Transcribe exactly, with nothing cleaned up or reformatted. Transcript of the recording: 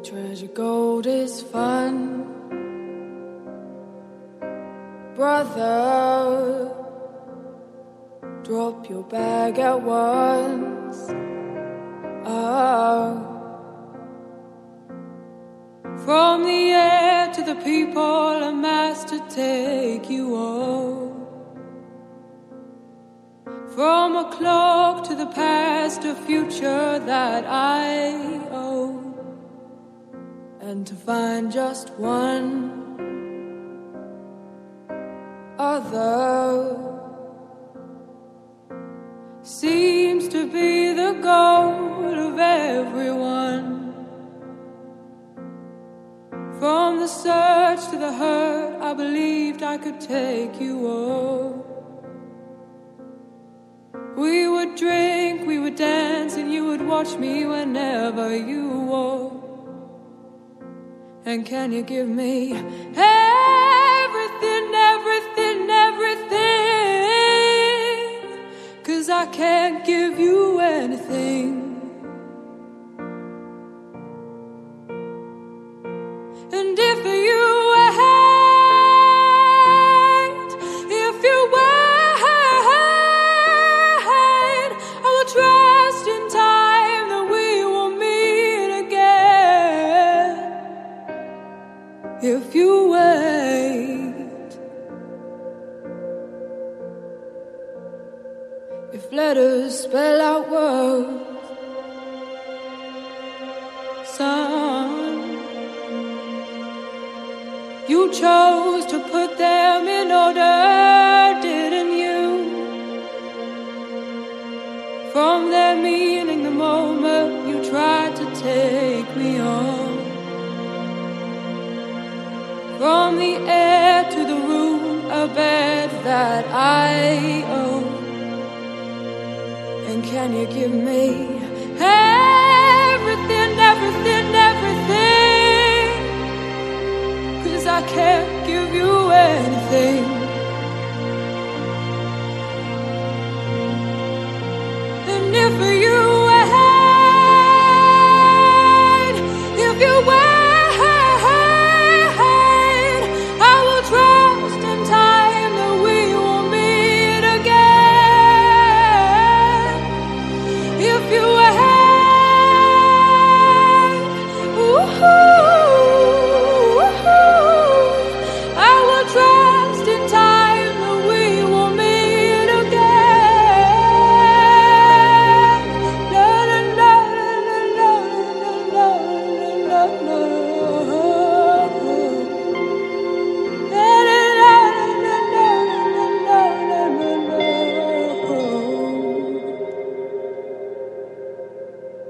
Treasure gold is fun, brother. Drop your bag at once. Oh. From the air to the people, a master take you all. From a clock to the past, a future that I owe. And to find just one other seems to be the goal of everyone. From the search to the hurt, I believed I could take you all. We would drink, we would dance, and you would watch me whenever you walk. And can you give me everything, everything, everything? 'Cause I can't give you anything. And if you wait, if you wait, I will trust in time that we will meet again. If you wait, if letters spell out words, son, you chose to put them in order, didn't you? From their meaning the moment you tried to take me on. From the air to the room, a bed that I own. And can you give me